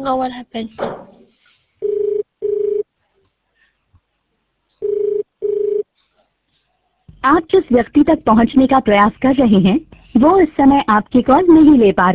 know what happened. आप जिस व्यक्ति तक पहुंचने का प्रयास कर रहे हैं वो इस समय आपकी कॉल नहीं ले पा रहे।